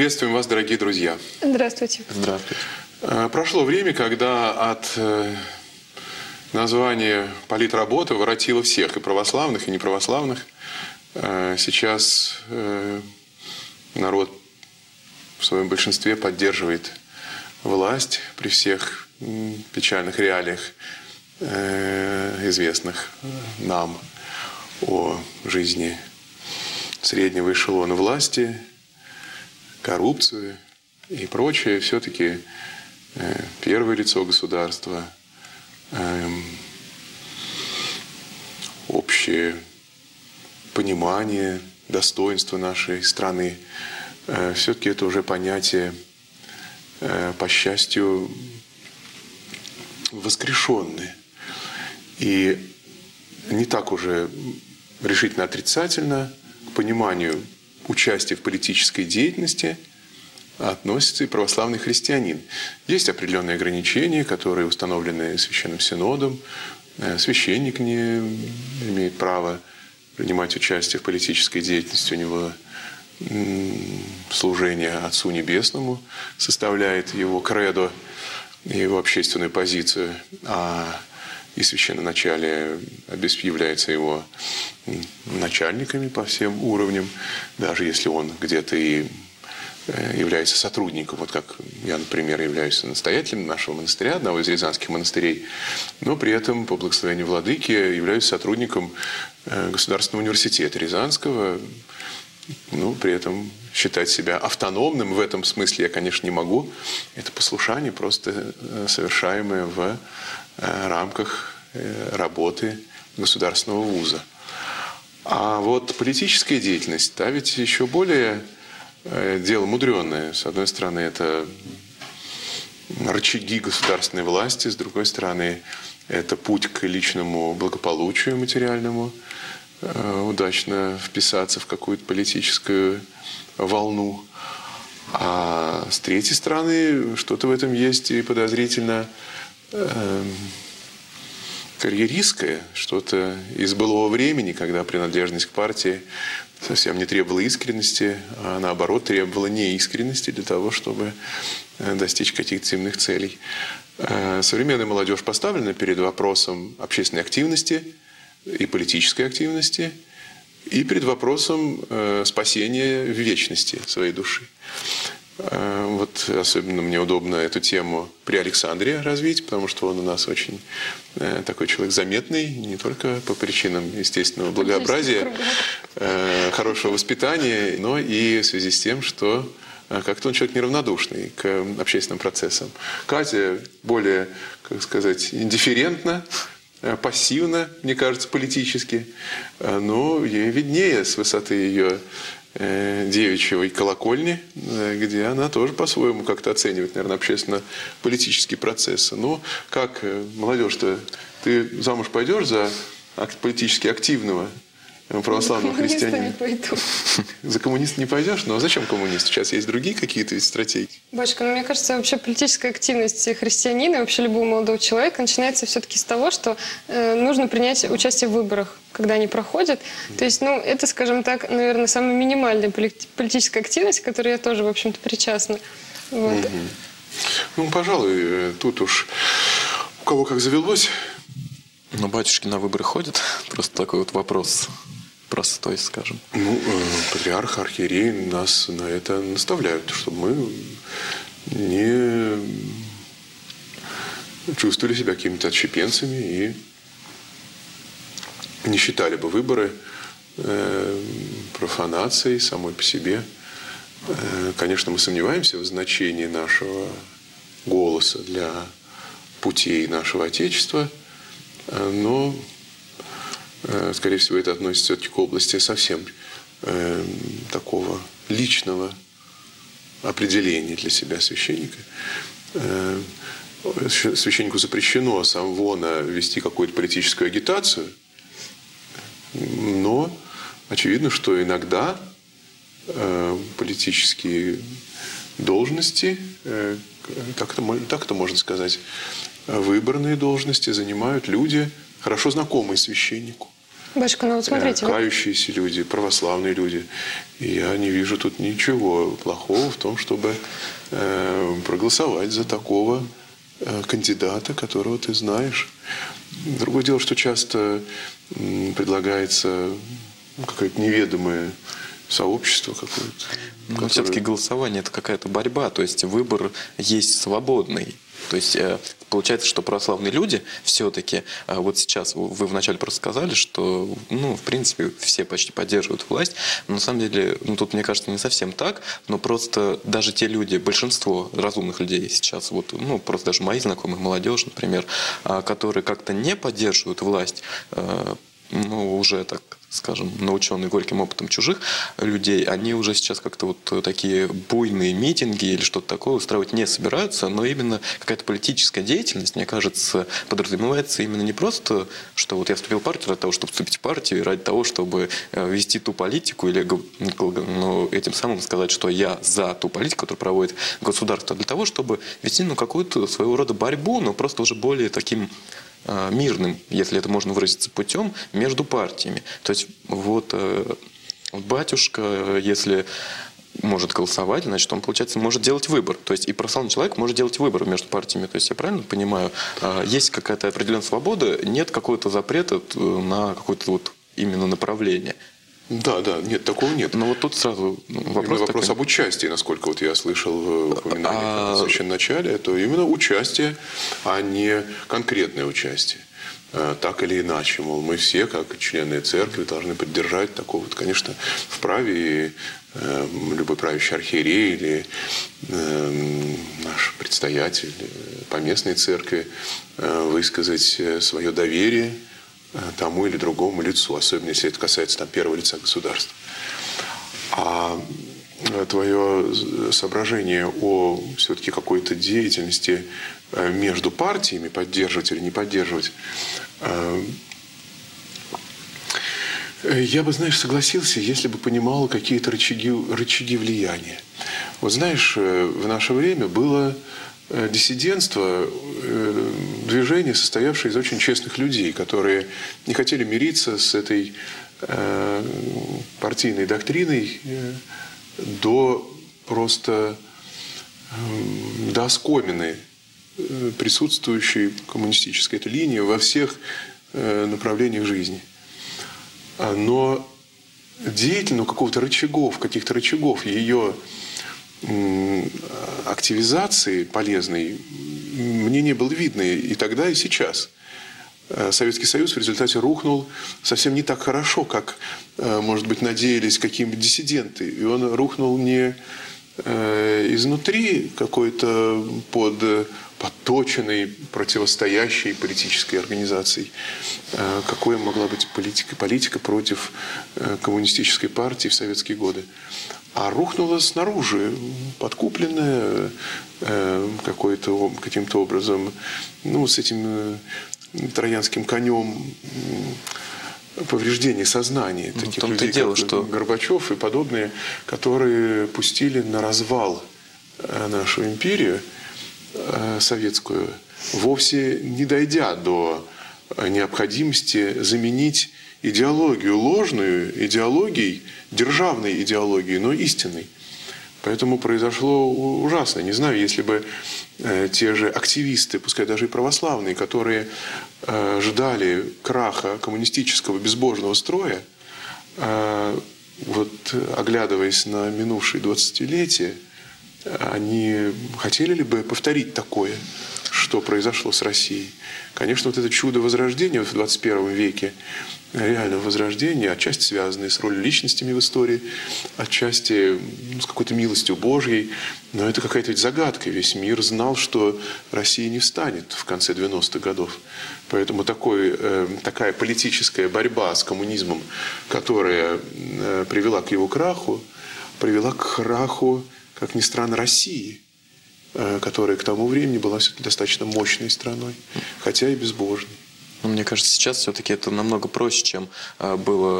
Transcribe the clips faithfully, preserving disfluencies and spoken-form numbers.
Приветствуем вас, дорогие друзья. Здравствуйте. Здравствуйте. Прошло время, когда от названия политработа воротило всех, и православных, и неправославных. Сейчас народ в своем большинстве поддерживает власть при всех печальных реалиях, известных нам о жизни среднего эшелона власти, коррупцию и прочее. Все-таки первое лицо государства, общее понимание достоинства нашей страны, все-таки это уже понятие, по счастью, воскрешенное. И не так уже решительно отрицательно к пониманию участия в политической деятельности относится и православный христианин. Есть определенные ограничения, которые установлены Священным Синодом. Священник не имеет права принимать участие в политической деятельности. У него служение Отцу Небесному составляет его кредо, его общественную позицию, а и священноначалие является его начальниками по всем уровням, даже если он где-то и является сотрудником, вот как я, например, являюсь настоятелем нашего монастыря, одного из рязанских монастырей, но при этом по благословению владыки являюсь сотрудником Государственного университета Рязанского. Ну, при этом считать себя автономным в этом смысле я, конечно, не могу. Это послушание, просто совершаемое в рамках работы государственного вуза. А вот политическая деятельность, та ведь еще более дело мудреное. С одной стороны, это рычаги государственной власти, с другой стороны, это путь к личному благополучию материальному, удачно вписаться в какую-то политическую волну. А с третьей стороны, что-то в этом есть и подозрительно э, карьеристское, что-то из былого времени, когда принадлежность к партии совсем не требовала искренности, а наоборот требовала неискренности для того, чтобы достичь каких-то земных целей. Современная молодежь поставлена перед вопросом общественной активности и политической активности, и перед вопросом спасения в вечности своей души. Вот особенно мне удобно эту тему при Александре развить, потому что он у нас очень такой человек заметный, не только по причинам естественного благообразия, хорошего воспитания, но и в связи с тем, что как-то он человек неравнодушный к общественным процессам. Катя более, как сказать, индифферентна, пассивна, мне кажется, политически, но ей виднее с высоты ее девичьей колокольни, где она тоже по-своему как-то оценивает, наверное, общественно-политические процессы. Ну, как молодежь-то, ты замуж пойдешь за политически активного православного христианина? Не пойду. За коммуниста не пойдешь? Но зачем коммунист? Сейчас есть другие какие-то стратегии? Батюшка, ну, мне кажется, вообще политическая активность христианина, вообще любого молодого человека начинается все-таки с того, что э, нужно принять участие в выборах, когда они проходят. То есть, ну, это, скажем так, наверное, самая минимальная политическая активность, к которой я тоже, в общем-то, причастна. Вот. Угу. Ну, пожалуй, тут уж у кого как завелось. Но батюшки на выборы ходят? Просто такой вот вопрос простой, скажем. Ну, э, патриарх, архиерей нас на это наставляют, чтобы мы не чувствовали себя какими-то отщепенцами и не считали бы выборы э, профанацией самой по себе. Э, конечно, мы сомневаемся в значении нашего голоса для путей нашего Отечества, э, но скорее всего, это относится все-таки к области совсем э, такого личного определения для себя священника. Э, священнику запрещено самвона вести какую-то политическую агитацию, но очевидно, что иногда э, политические должности, э, так это, так это можно сказать, выборные должности занимают люди, хорошо знакомые священнику. Батюшка, ну вот смотрите. э, кающиеся люди, православные люди. И я не вижу тут ничего плохого в том, чтобы э, проголосовать за такого э, кандидата, которого ты знаешь. Другое дело, что часто м, предлагается какое-то неведомое сообщество какое-то. Но которое... все-таки голосование – это какая-то борьба, то есть выбор есть свободный. То есть э, получается, что православные люди все-таки, э, вот сейчас вы вначале просто сказали, что, ну, в принципе, все почти поддерживают власть, но на самом деле, ну, тут, мне кажется, не совсем так, но просто даже те люди, большинство разумных людей сейчас, вот, ну, просто даже мои знакомые, молодежь, например, э, которые как-то не поддерживают власть, э, ну, уже так, скажем, наученные горьким опытом чужих людей, они уже сейчас как-то вот такие буйные митинги или что-то такое устраивать не собираются, но именно какая-то политическая деятельность, мне кажется, подразумевается именно не просто, что вот я вступил в партию ради того, чтобы вступить в партию, и ради того, чтобы вести ту политику или, ну, этим самым сказать, что я за ту политику, которую проводит государство, для того, чтобы вести, ну, какую-то своего рода борьбу, но просто уже более таким мирным, если это можно выразиться, путем между партиями. То есть вот батюшка, если может голосовать, значит, он, получается, может делать выбор. То есть и православный человек может делать выбор между партиями. То есть я правильно понимаю, есть какая-то определенная свобода, нет какого-то запрета на какое-то вот именно направление. Да, да, нет, такого нет. Но вот тут сразу вопрос, вопрос такой... об участии, насколько вот я слышал в упоминаниях а... в священном начале, это именно участие, а не конкретное участие. Так или иначе, мол, мы все, как члены церкви, должны поддержать такого. Вот, конечно, вправе и э, любой правящий архиерей или э, наш предстоятель поместной церкви э, высказать свое доверие тому или другому лицу, особенно если это касается там, первого лица государства. А твое соображение о все-таки какой-то деятельности между партиями, поддерживать или не поддерживать, я бы, знаешь, согласился, если бы понимал какие-то рычаги, рычаги влияния. Вот знаешь, в наше время было диссидентство, движение, состоявшее из очень честных людей, которые не хотели мириться с этой партийной доктриной до просто до оскомины присутствующей коммунистической этой линии во всех направлениях жизни. Но деятельного какого-то рычагов, каких-то рычагов ее активизации полезной мне не было видно и тогда, и сейчас. Советский Союз в результате рухнул совсем не так хорошо, как, может быть, надеялись какие-нибудь диссиденты. И он рухнул не изнутри какой-то под подточенной, противостоящей политической организацией. Какой могла быть политика? Политика против коммунистической партии в советские годы. А рухнула снаружи, подкупленная какой-то, каким-то образом, ну, с этим троянским конем повреждение сознания ну, таких людей, дело, как что... Горбачев и подобные, которые пустили на развал нашу империю советскую, вовсе не дойдя до необходимости заменить идеологию ложную идеологией, державной идеологией, но истинной. Поэтому произошло ужасно. Не знаю, если бы э, те же активисты, пускай даже и православные, которые э, ждали краха коммунистического безбожного строя, э, вот оглядываясь на минувшие двадцатилетия, они хотели ли бы повторить такое, что произошло с Россией? Конечно, вот это чудо возрождения в двадцать первом веке, реального возрождения, отчасти связанные с ролью личностями в истории, отчасти ну, с какой-то милостью Божьей, но это какая-то ведь загадка. Весь мир знал, что Россия не встанет в конце девяностых годов. Поэтому такой, э, такая политическая борьба с коммунизмом, которая э, привела к его краху, привела к краху, как ни странно, России, э, которая к тому времени была все-таки достаточно мощной страной, хотя и безбожной. Мне кажется, сейчас все-таки это намного проще, чем было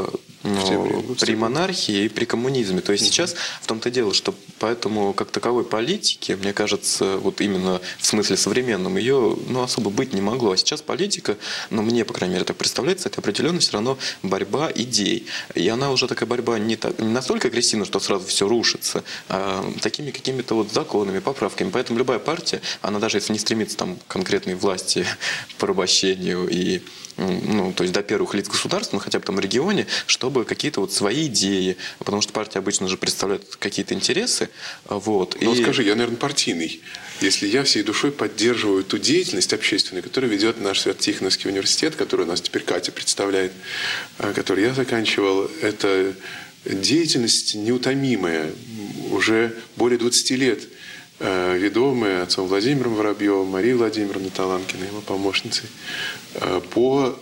ну, при монархии и при коммунизме. То есть угу. сейчас в том-то дело, что поэтому как таковой политики, мне кажется, вот именно в смысле современном, ее ну, особо быть не могло. А сейчас политика, ну мне, по крайней мере, так представляется, это определенно все равно борьба идей. И она уже такая борьба не, так, не настолько агрессивна, что сразу все рушится, а такими какими-то вот законами, поправками. Поэтому любая партия, она даже если не стремится там, к конкретной власти, порабощению и ну, то есть до первых лиц государства, ну, хотя бы там в регионе, чтобы какие-то вот свои идеи, потому что партия обычно же представляет какие-то интересы. Вот, ну, и... скажи, я, наверное, партийный. Если я всей душой поддерживаю ту деятельность общественную, которую ведет наш Свято-Тихоновский университет, который у нас теперь Катя представляет, который я заканчивал, это деятельность неутомимая, уже более двадцати лет, ведомая отцом Владимиром Воробьевым, Марией Владимировной Таланкиной, его помощницей, по,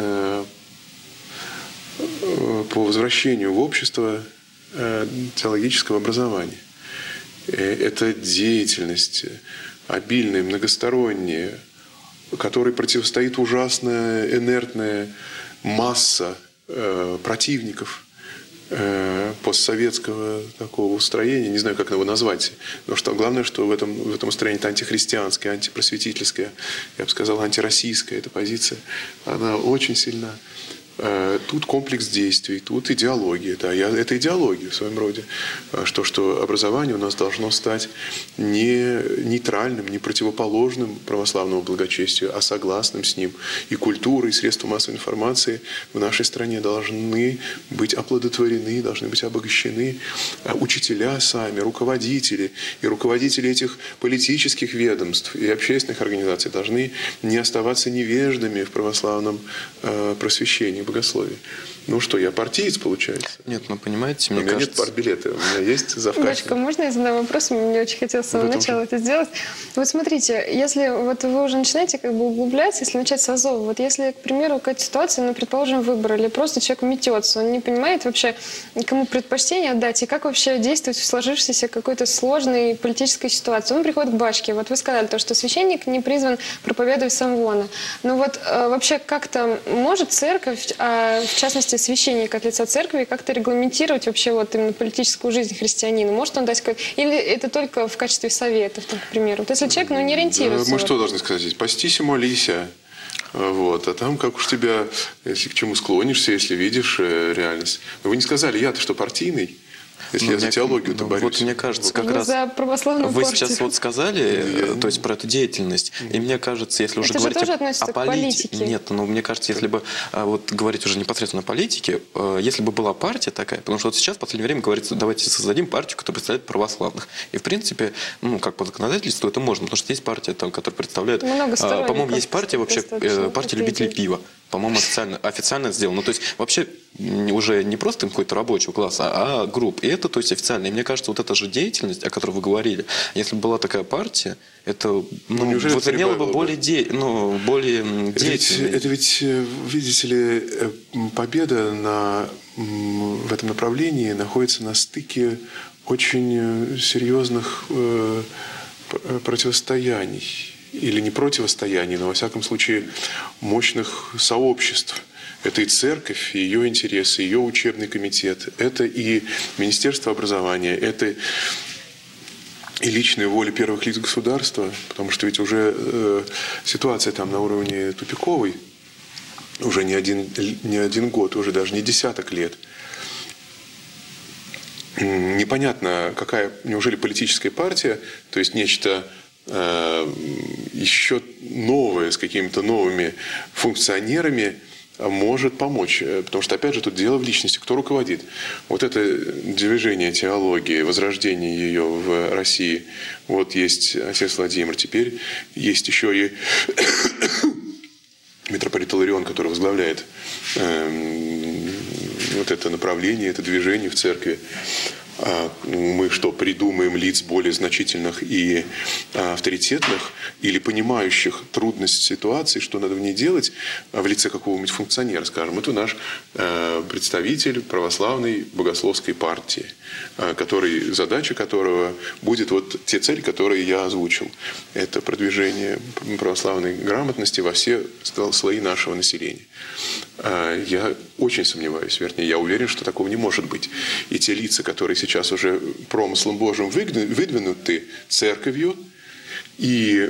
по возвращению в общество теологического образования. Это деятельность обильная, многосторонняя, которой противостоит ужасная инертная масса противников постсоветского такого устроения, не знаю, как его назвать, но что главное, что в этом, в этом устроении это антихристианская, антипросветительская, я бы сказал, антироссийская эта позиция, она очень сильна. Тут комплекс действий, тут идеология. Да, я, это идеология в своем роде. Что, что образование у нас должно стать не нейтральным, не противоположным православному благочестию, а согласным с ним. И культура, и средства массовой информации в нашей стране должны быть оплодотворены, должны быть обогащены. Учителя сами, руководители и руководители этих политических ведомств и общественных организаций должны не оставаться невеждами в православном э, просвещении, богословии. Ну что, я партиец, получается? Нет, ну понимаете, мне у меня кажется... нет партбилета, у меня есть завкафедра. Дочка, можно я задам вопрос? Мне очень хотелось с самого начала это сделать. Вот смотрите, если вот вы уже начинаете как бы углубляться, если начать с азова, вот если, к примеру, какая-то ситуация, ну, предположим, выбор, или просто человек метется, он не понимает вообще, кому предпочтение отдать, и как вообще действовать в сложившейся какой-то сложной политической ситуации. Он приходит к бачке. Вот вы сказали, то, что священник не призван проповедовать самогона. Но вот э, вообще как-то может церковь, а в частности священник от лица церкви, как-то регламентировать вообще вот именно политическую жизнь христианина? Может он дать как... Или это только в качестве советов, так, к примеру? Вот если человек ну, не ориентируется... Мы вот... что должны сказать здесь? Пастись и молися. Вот. А там как уж тебя, если к чему склонишься, если видишь э, реальность. Но вы не сказали, я-то что, партийный? Если ну, я за теологию-то ну, борюсь. Вот мне кажется, как вы раз за православную вы партию. сейчас вот сказали, я... то есть про эту деятельность, и мне кажется, если уже это говорить тоже о, относится о к политике, политике. нет, ну мне кажется, если бы вот говорить уже непосредственно о политике, если бы была партия такая, потому что вот сейчас в последнее время говорится, давайте создадим партию, которая представляет православных, и в принципе, ну как по законодательству это можно, потому что есть партия, там, которая представляет, по-моему, есть партия вообще, партия любителей пива. По-моему, официально, официально сделано. Ну, то есть, вообще, уже не просто какой-то рабочий класс, а, а групп. И это, то есть, официально. И мне кажется, вот эта же деятельность, о которой вы говорили, если бы была такая партия, это ну, ну, вот имело бы более, де... ну, более деятельность. Это ведь, видите ли, победа на, в этом направлении находится на стыке очень серьезных э, противостояний. Или не противостояний, но, во всяком случае, мощных сообществ. Это и церковь, и ее интересы, ее учебный комитет, это и Министерство образования, это и личная воля первых лиц государства, потому что ведь уже э, ситуация там на уровне тупиковой, уже не один, не один год, уже даже не десяток лет. Непонятно, какая, неужели политическая партия, то есть нечто еще новое, с какими-то новыми функционерами может помочь. Потому что, опять же, тут дело в личности. Кто руководит? Вот это движение теологии, возрождение ее в России. Вот есть отец Владимир. Теперь есть еще и митрополит Иларион, который возглавляет вот это направление, это движение в церкви. А мы что, придумаем лиц более значительных и авторитетных или понимающих трудность ситуации, что надо в ней делать в лице какого-нибудь функционера, скажем. Это наш представитель православной богословской партии, который, задача которого будет вот те цели, которые я озвучил. Это продвижение православной грамотности во все слои нашего населения. Я очень сомневаюсь, вернее, я уверен, что такого не может быть. И те лица, которые сейчас уже промыслом Божьим выдвинуты церковью, и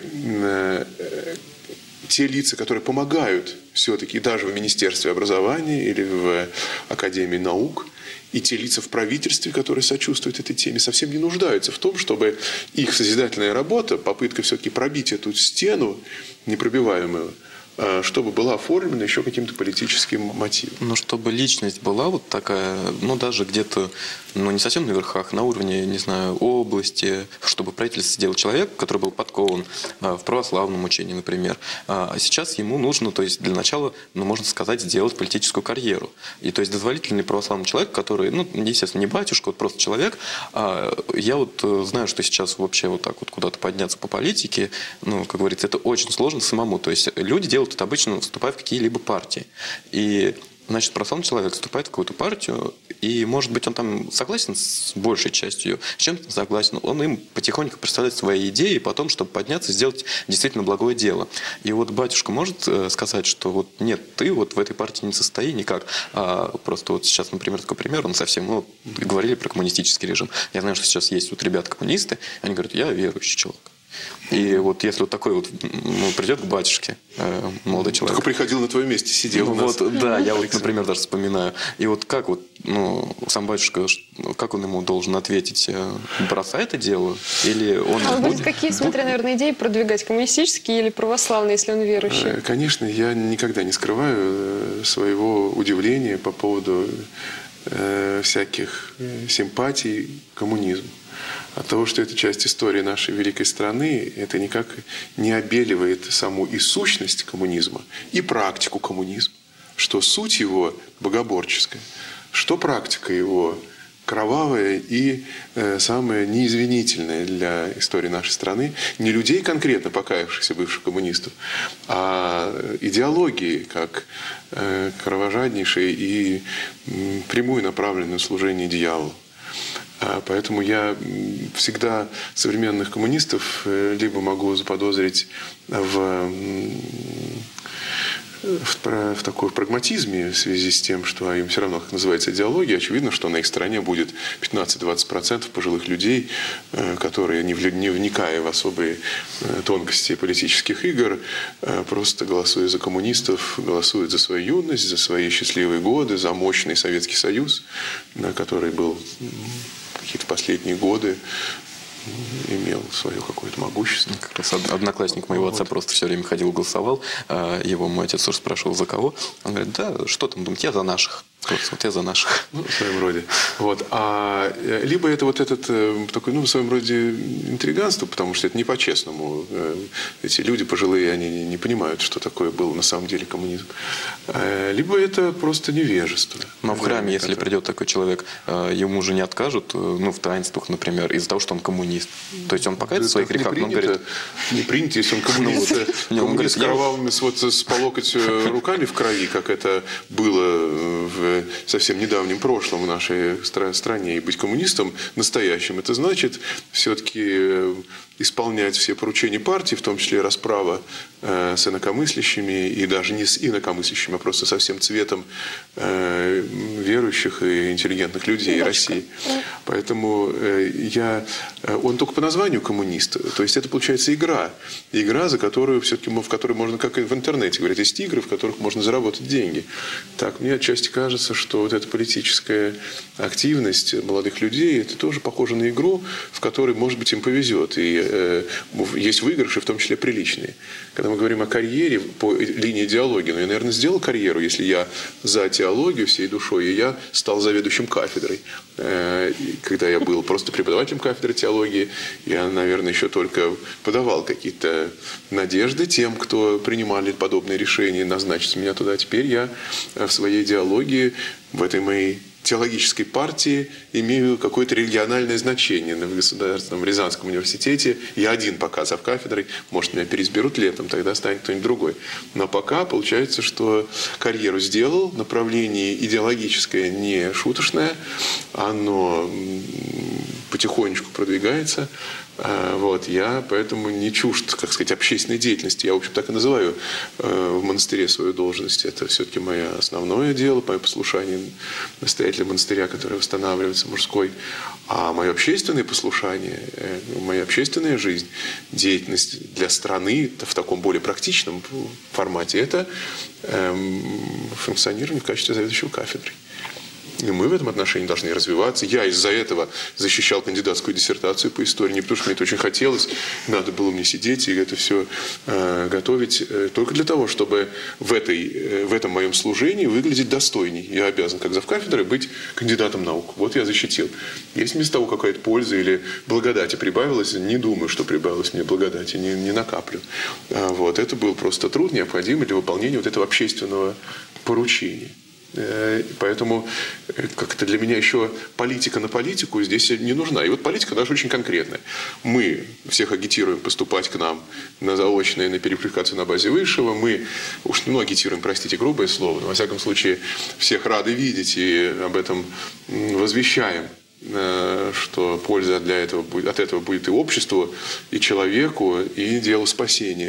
те лица, которые помогают все-таки даже в Министерстве образования или в Академии наук, и те лица в правительстве, которые сочувствуют этой теме, совсем не нуждаются в том, чтобы их созидательная работа, попытка все-таки пробить эту стену непробиваемую, чтобы была оформлена еще каким-то политическим мотивом. Ну, чтобы личность была вот такая, ну, даже где-то, ну, не совсем на верхах, на уровне, не знаю, области, чтобы правительство сделал человек, который был подкован в православном учении, например. А сейчас ему нужно, то есть для начала, ну, можно сказать, сделать политическую карьеру. И то есть дозволительный православный человек, который, ну, естественно, не батюшка, вот просто человек. А я вот знаю, что сейчас вообще вот так вот куда-то подняться по политике, ну, как говорится, это очень сложно самому. То есть люди делают это обычно, вступая в какие-либо партии. И, значит, православный человек вступает в какую-то партию, и, может быть, он там согласен с большей частью, с чем-то согласен. Он им потихоньку представляет свои идеи, потом, чтобы подняться и сделать действительно благое дело. И вот батюшка может сказать, что вот нет, ты вот в этой партии не состои никак. А просто вот сейчас, например, такой пример, он совсем, ну, говорили про коммунистический режим. Я знаю, что сейчас есть вот ребята-коммунисты, они говорят, я верующий человек. И вот если вот такой вот, ну, придет к батюшке э, молодой человек. Только приходил на твоем месте, сидел ну, у нас. Вот, да, я вот, например, даже вспоминаю. И вот как вот, ну, сам батюшка, как он ему должен ответить? Бросай это дело? Или он... А он будет, будет какие, смотря, наверное, идеи продвигать? Коммунистические или православные, если он верующий? Конечно, я никогда не скрываю своего удивления по поводу э, всяких симпатий к коммунизму. От того, что это часть истории нашей великой страны, это никак не обеливает саму и сущность коммунизма, и практику коммунизма, что суть его богоборческая, что практика его кровавая и э, самая неизвинительная для истории нашей страны. Не людей конкретно покаявшихся бывших коммунистов, а идеологии, как э, кровожаднейшей и м, прямую направленную служение дьяволу. Поэтому я всегда современных коммунистов либо могу заподозрить в, в, в такой прагматизме в связи с тем, что им все равно, как называется, идеология. Очевидно, что на их стороне будет пятнадцать-двадцать процентов пожилых людей, которые, не вникая в особые тонкости политических игр, просто голосуя за коммунистов, голосуют за свою юность, за свои счастливые годы, за мощный Советский Союз, который был какие-то последние годы имел свое какое-то могущество. Как раз одноклассник моего отца вот. Просто все время ходил, голосовал. Его мой отец тоже спрашивал, за кого. Он говорит, да, что там, думать, я за наших. Просто вот я за наших. Ну, в своем роде. Вот. А, либо это вот этот такой, ну, в своем роде интриганство, потому что это не по-честному. Эти люди пожилые, они не понимают, что такое был на самом деле коммунизм. Либо это просто невежество. Но в храме, если который... придет такой человек, ему же не откажут, ну, в таинствах, например, из-за того, что он коммунист. То есть он покается в своих грехах, но он говорит... Не принято, если он коммунист. Коммунист с кровавыми, с по локоть руками в крови, как это было в совсем недавнем прошлом в нашей стране. И быть коммунистом настоящим, это значит все-таки исполнять все поручения партии, в том числе расправа э, с инакомыслящими, и даже не с инакомыслящими, а просто со всем цветом э, верующих и интеллигентных людей России. Поэтому э, я... Он только по названию коммунист. То есть это получается игра. Игра, за которую все-таки, в которой можно, как и в интернете говорят, есть игры, в которых можно заработать деньги. Так, мне отчасти кажется, что вот эта политическая активность молодых людей, это тоже похоже на игру, в которой, может быть, им повезет. И есть выигрыши, в том числе приличные. Когда мы говорим о карьере по линии идеологии, ну, я, наверное, сделал карьеру, если я за теологию всей душой, и я стал заведующим кафедрой. Когда я был просто преподавателем кафедры теологии, я, наверное, еще только подавал какие-то надежды тем, кто принимали подобные решения, назначить меня туда. Теперь я в своей идеологии, в этой моей теологической партии имею какое-то региональное значение. В Государственном Рязанском университете я один пока завкафедрой, может, меня переизберут летом, тогда станет кто-нибудь другой. Но пока получается, что карьеру сделал, направление идеологическое не шуточное, оно потихонечку продвигается. Вот, я поэтому не чужд, как сказать, общественной деятельности. Я, в общем, так и называю в монастыре свою должность. Это все-таки мое основное дело, мое послушание настоятеля монастыря, который восстанавливается, мужской. А мое общественное послушание, моя общественная жизнь, деятельность для страны в таком более практичном формате, это функционирование в качестве заведующего кафедрой. И мы в этом отношении должны развиваться. Я из-за этого защищал кандидатскую диссертацию по истории, не потому что мне это очень хотелось, надо было мне сидеть и это все э, готовить, э, только для того, чтобы в, этой, э, в этом моем служении выглядеть достойней. Я обязан, как завкафедры, быть кандидатом наук. Вот я защитил. Если вместо того какая-то польза или благодати прибавилась, не думаю, что прибавилось мне благодати, не, не накаплю. А, вот, это был просто труд, необходимый для выполнения вот этого общественного поручения. Поэтому как-то для меня еще политика на политику здесь не нужна. И вот политика даже очень конкретная. Мы всех агитируем поступать к нам на заочное, на переквалификацию на базе высшего. Мы уж не агитируем, простите, грубое слово, но во всяком случае всех рады видеть и об этом возвещаем, что польза для этого, от этого будет и обществу, и человеку, и делу спасения.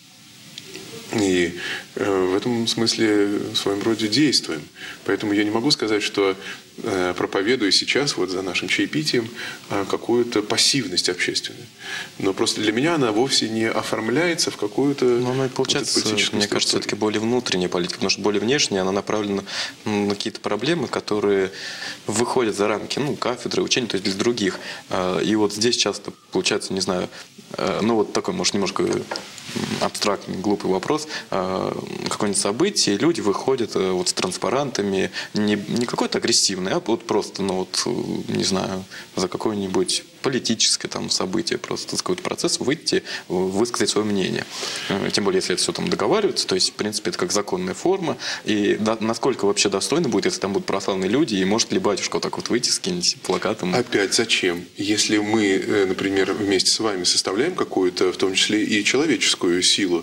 И в этом смысле в своем роде действуем. Поэтому я не могу сказать, что проповедую сейчас вот за нашим чаепитием какую-то пассивность общественную. Но просто для меня она вовсе не оформляется в какую-то... Но она получается, вот мне кажется, все-таки более внутренняя политика, потому что более внешняя, она направлена на какие-то проблемы, которые выходят за рамки, ну, кафедры, учения, то есть для других. И вот здесь часто получается, не знаю, ну вот такой, может, немножко абстрактный, глупый вопрос, какое-нибудь событие, люди выходят вот с транспарантами, не, не какой-то агрессивный, а вот просто, ну вот, не знаю, за какое-нибудь политическое там событие, просто за какой-то процесс выйти, высказать свое мнение. Тем более, если это все там договаривается, то есть, в принципе, это как законная форма. И да, насколько вообще достойно будет, если там будут православные люди, и может ли батюшка вот так вот выйти с каким-нибудь плакатом? Опять зачем? Если мы, например, вместе с вами составляем какую-то, в том числе и человеческую силу,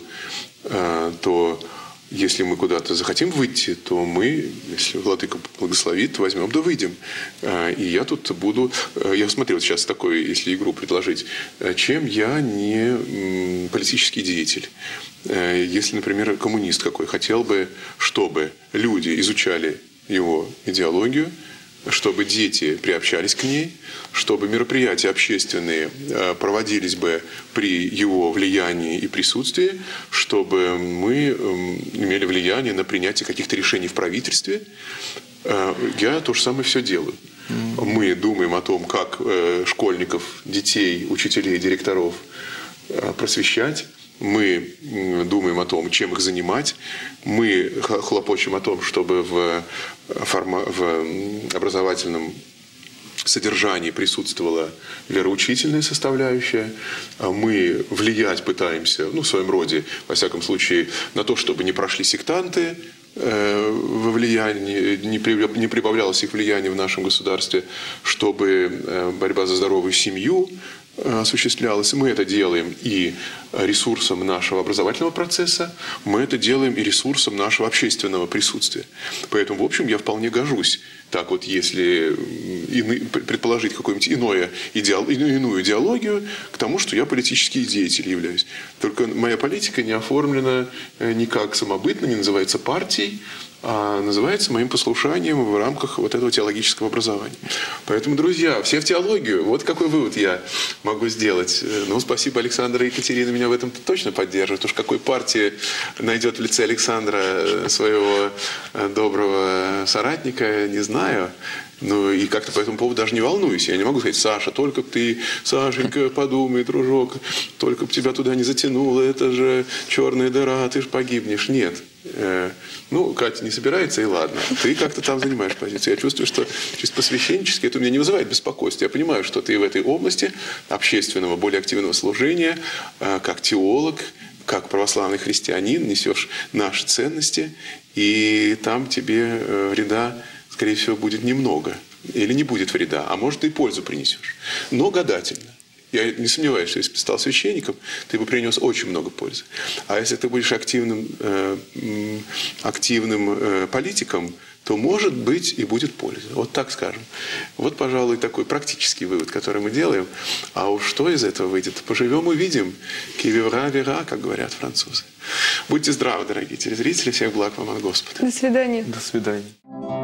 то если мы куда-то захотим выйти, то мы, если владыка благословит, возьмем да выйдем. И я тут буду... Я смотрел сейчас такую, если игру предложить, чем я не политический деятель. Если, например, коммунист какой хотел бы, чтобы люди изучали его идеологию, чтобы дети приобщались к ней, чтобы мероприятия общественные проводились бы при его влиянии и присутствии, чтобы мы имели влияние на принятие каких-то решений в правительстве. Я то же самое все делаю. Мы думаем о том, как школьников, детей, учителей, директоров просвещать. Мы думаем о том, чем их занимать. Мы хлопочем о том, чтобы в, форма... в образовательном содержании присутствовала вероучительная составляющая. Мы влиять пытаемся, ну, в своем роде, во всяком случае, на то, чтобы не прошли сектанты во влиянии, не прибавлялось их влияние в нашем государстве, чтобы борьба за здоровую семью осуществлялось. Мы это делаем и ресурсом нашего образовательного процесса, мы это делаем и ресурсом нашего общественного присутствия. Поэтому, в общем, я вполне гожусь. Так вот, если предположить какую-нибудь иное идеал, иную идеологию, к тому, что я политический деятель являюсь. Только моя политика не оформлена никак самобытно, не называется партией, а называется моим послушанием в рамках вот этого теологического образования. Поэтому, друзья, все в теологию. Вот какой вывод я могу сделать. Ну, спасибо, Александра и Екатерина меня в этом точно поддерживают. Уж какой партии найдет в лице Александра своего доброго соратника, не знаю. Ну, и как-то по этому поводу даже не волнуюсь. Я не могу сказать: Саша, только б ты, Сашенька, подумай, дружок, только бы тебя туда не затянуло, это же черная дыра, ты же погибнешь. Нет. Ну, Катя не собирается, и ладно. Ты как-то там занимаешь позицию. Я чувствую, что чисто по-священнически это у меня не вызывает беспокойства. Я понимаю, что ты в этой области общественного, более активного служения, как теолог, как православный христианин несешь наши ценности, и там тебе вреда, скорее всего, будет немного. Или не будет вреда, а может, и пользу принесешь. Но гадательно. Я не сомневаюсь, что если бы ты стал священником, ты бы принес очень много пользы. А если ты будешь активным, э, активным э, политиком, то, может быть, и будет польза. Вот так скажем. Вот, пожалуй, такой практический вывод, который мы делаем. А уж что из этого выйдет? Поживем, увидим. Кивера вера, как говорят французы. Будьте здравы, дорогие телезрители. Всех благ вам от Господа. До свидания. До свидания.